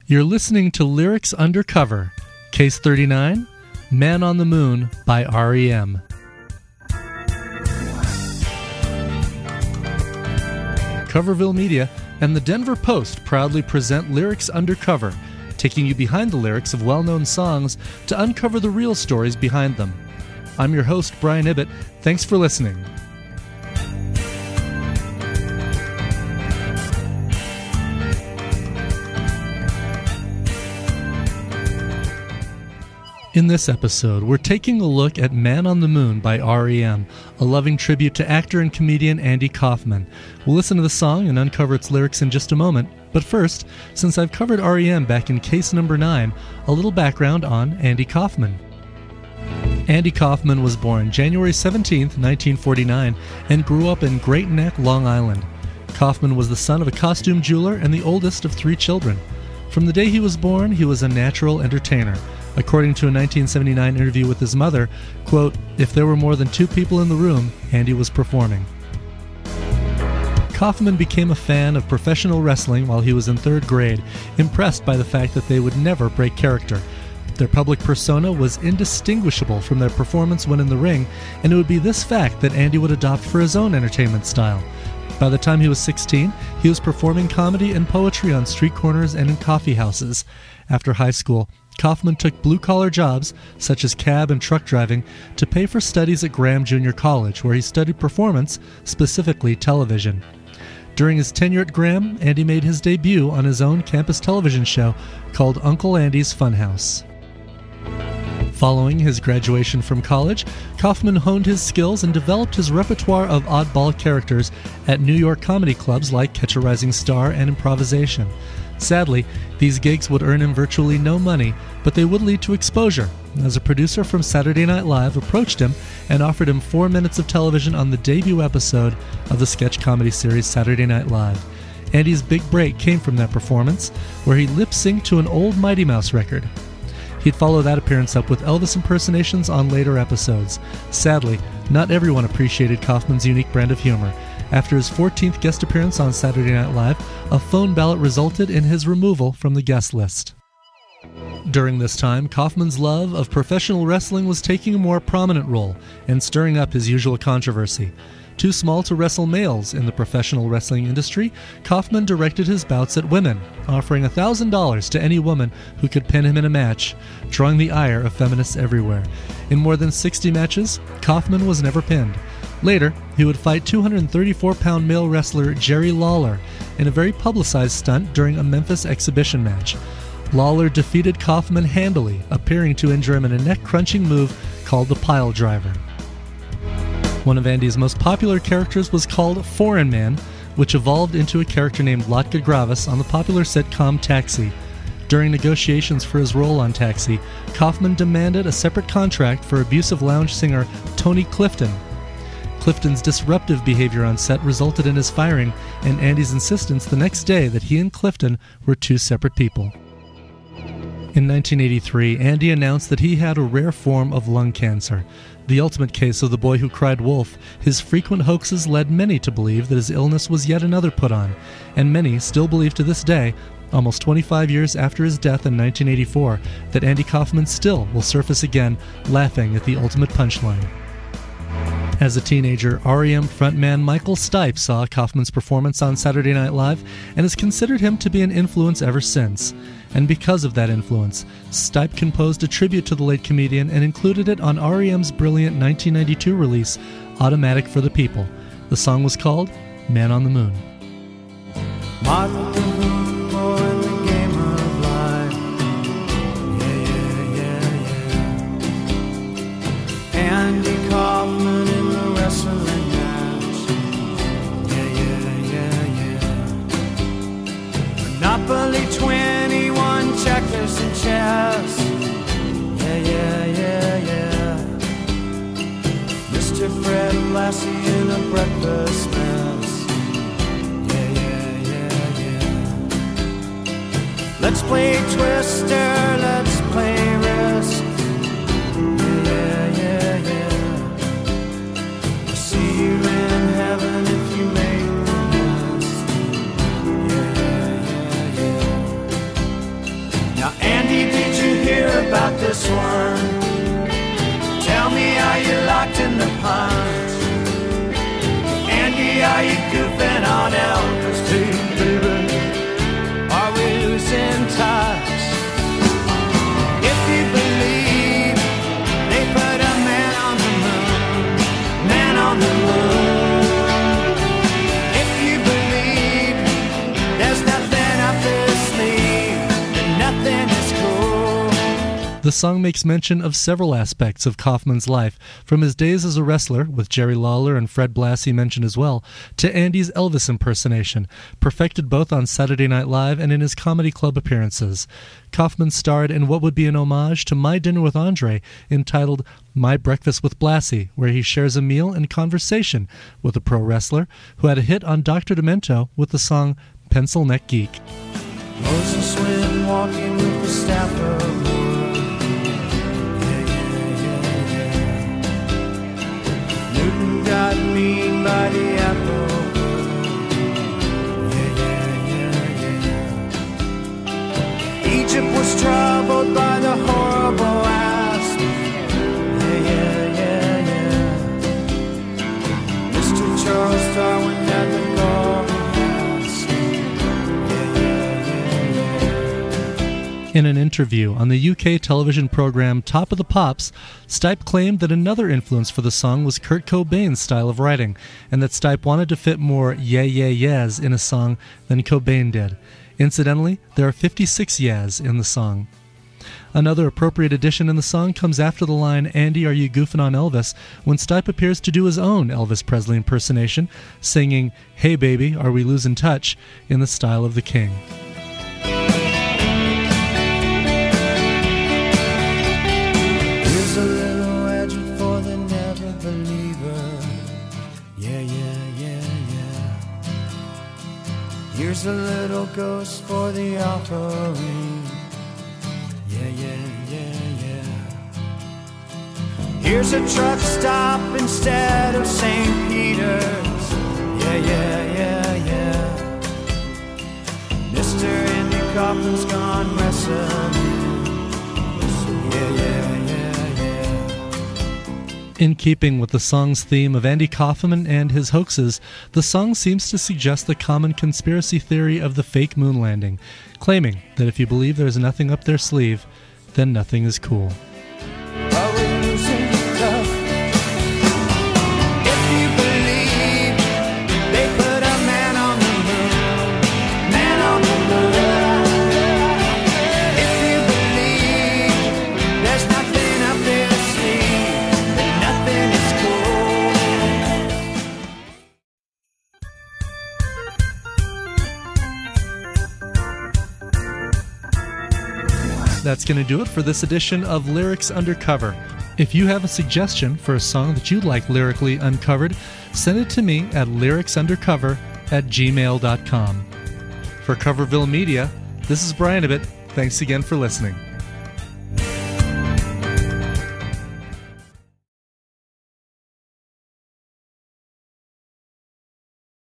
You're listening to Lyrics Undercover, Case 39, Man on the Moon by R.E.M. Coverville Media and the Denver Post proudly present Lyrics Undercover, taking you behind the lyrics of well-known songs to uncover the real stories behind them. I'm your host, Brian Ibbett. Thanks for listening. In this episode, we're taking a look at Man on the Moon by R.E.M., a loving tribute to actor and comedian Andy Kaufman. We'll listen to the song and uncover its lyrics in just a moment. But first, since I've covered R.E.M. back in case number 9, a little background on Andy Kaufman. Andy Kaufman was born January 17, 1949, and grew up in Great Neck, Long Island. Kaufman was the son of a costume jeweler and the oldest of 3 children. From the day he was born, he was a natural entertainer. According to a 1979 interview with his mother, quote, "If there were more than 2 people in the room, Andy was performing." Kaufman became a fan of professional wrestling while he was in 3rd grade, impressed by the fact that they would never break character. Their public persona was indistinguishable from their performance when in the ring, and it would be this fact that Andy would adopt for his own entertainment style. By the time he was 16, he was performing comedy and poetry on street corners and in coffee houses. After high school, Kaufman took blue-collar jobs, such as cab and truck driving, to pay for studies at Graham Junior College, where he studied performance, specifically television. During his tenure at Graham, Andy made his debut on his own campus television show called Uncle Andy's Funhouse. Following his graduation from college, Kaufman honed his skills and developed his repertoire of oddball characters at New York comedy clubs like Catch a Rising Star and Improvisation. Sadly, these gigs would earn him virtually no money, but they would lead to exposure, as a producer from Saturday Night Live approached him and offered him 4 minutes of television on the debut episode of the sketch comedy series Saturday Night Live. Andy's big break came from that performance, where he lip-synced to an old Mighty Mouse record. He'd follow that appearance up with Elvis impersonations on later episodes. Sadly, not everyone appreciated Kaufman's unique brand of humor. After his 14th guest appearance on Saturday Night Live, a phone ballot resulted in his removal from the guest list. During this time, Kaufman's love of professional wrestling was taking a more prominent role and stirring up his usual controversy. Too small to wrestle males in the professional wrestling industry, Kaufman directed his bouts at women, offering $1,000 to any woman who could pin him in a match, drawing the ire of feminists everywhere. In more than 60 matches, Kaufman was never pinned. Later, he would fight 234-pound male wrestler Jerry Lawler in a very publicized stunt during a Memphis exhibition match. Lawler defeated Kaufman handily, appearing to injure him in a neck-crunching move called the pile driver. One of Andy's most popular characters was called Foreign Man, which evolved into a character named Latka Gravis on the popular sitcom Taxi. During negotiations for his role on Taxi, Kaufman demanded a separate contract for abusive lounge singer Tony Clifton. Clifton's disruptive behavior on set resulted in his firing, and Andy's insistence the next day that he and Clifton were 2 separate people. In 1983, Andy announced that he had a rare form of lung cancer. The ultimate case of the boy who cried wolf, his frequent hoaxes led many to believe that his illness was yet another put-on, and many still believe to this day, almost 25 years after his death in 1984, that Andy Kaufman still will surface again, laughing at the ultimate punchline. As a teenager, R.E.M. frontman Michael Stipe saw Kaufman's performance on Saturday Night Live and has considered him to be an influence ever since. And because of that influence, Stipe composed a tribute to the late comedian and included it on R.E.M.'s brilliant 1992 release, Automatic for the People. The song was called Man on the Moon. Andy Kaufman in the wrestling match. Monopoly 21, checkers and chess. Mr. Fred Lassie in a breakfast mess. Let's play Twister, let's play Risk. See you in heaven if you make the list. The song makes mention of several aspects of Kaufman's life, from his days as a wrestler, with Jerry Lawler and Fred Blassie mentioned as well, to Andy's Elvis impersonation, perfected both on Saturday Night Live and in his comedy club appearances. Kaufman starred in what would be an homage to My Dinner with Andre, entitled My Breakfast with Blassie, where he shares a meal and conversation with a pro wrestler who had a hit on Dr. Demento with the song Pencil Neck Geek. Moses went walking with the staff of wood. Newton got mean by the apple. Egypt was troubled by the horrible asp. Mr. Charles Darwin had the golden. In an interview on the UK television program Top of the Pops, Stipe claimed that another influence for the song was Kurt Cobain's style of writing, and that Stipe wanted to fit more yeahs in a song than Cobain did. Incidentally, there are 56 yeahs in the song. Another appropriate addition in the song comes after the line, "Andy, are you goofing on Elvis?" when Stipe appears to do his own Elvis Presley impersonation, singing, "Hey baby, are we losing touch?" in the style of the King. Here's a little edge for the never believer. Here's a little ghost for the offering. Here's a truck stop instead of St. Peter's. Mr. Andy Kaufman's gone wrestling. In keeping with the song's theme of Andy Kaufman and his hoaxes, the song seems to suggest the common conspiracy theory of the fake moon landing, claiming that if you believe there's nothing up their sleeve, then nothing is cool. That's going to do it for this edition of Lyrics Undercover. If you have a suggestion for a song that you'd like lyrically uncovered, send it to me at lyricsundercover@gmail.com. For Coverville Media, this is Brian Ibbott. Thanks again for listening.